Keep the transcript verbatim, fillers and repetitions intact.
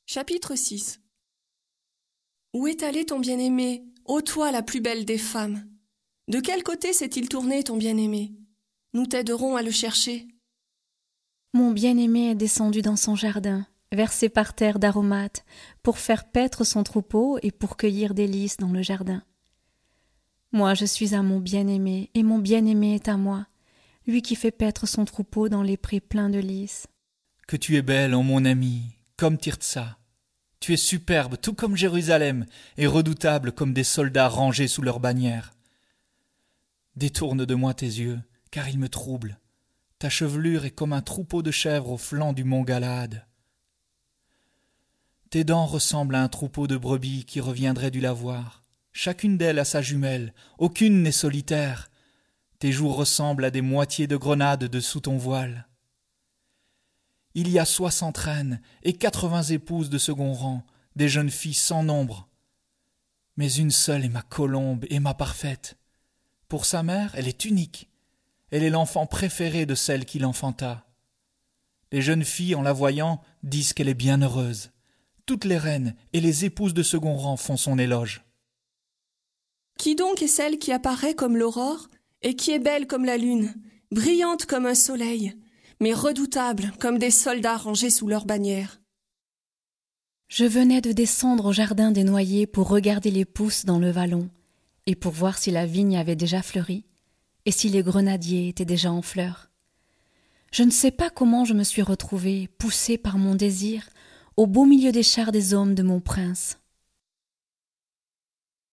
Chapitre six. Où est allé ton bien-aimé, ô toi la plus belle des femmes? De quel côté s'est-il tourné ton bien-aimé? Nous t'aiderons à le chercher. Mon bien-aimé est descendu dans son jardin, versé par terre d'aromates, pour faire paître son troupeau et pour cueillir des lys dans le jardin. Moi je suis à mon bien-aimé, et mon bien-aimé est à moi, lui qui fait paître son troupeau dans les prés pleins de lys. Que tu es belle, ô mon ami, comme Tirtsa. Tu es superbe, tout comme Jérusalem, et redoutable comme des soldats rangés sous leur bannière. Détourne de moi tes yeux, car ils me troublent. Ta chevelure est comme un troupeau de chèvres au flanc du mont Galaad. Tes dents ressemblent à un troupeau de brebis qui reviendrait du lavoir. Chacune d'elles a sa jumelle, aucune n'est solitaire. Tes joues ressemblent à des moitiés de grenades dessous ton voile. Il y a soixante reines et quatre-vingts épouses de second rang, des jeunes filles sans nombre. Mais une seule est ma colombe et ma parfaite. Pour sa mère, elle est unique. Elle est l'enfant préféré de celle qui l'enfanta. Les jeunes filles, en la voyant, disent qu'elle est bien heureuse. Toutes les reines et les épouses de second rang font son éloge. Qui donc est celle qui apparaît comme l'aurore et qui est belle comme la lune, brillante comme un soleil, mais redoutable comme des soldats rangés sous leur bannière? Je venais de descendre au jardin des noyers pour regarder les pousses dans le vallon, et pour voir si la vigne avait déjà fleuri, et si les grenadiers étaient déjà en fleurs. Je ne sais pas comment je me suis retrouvée, poussée par mon désir, au beau milieu des chars des hommes de mon prince.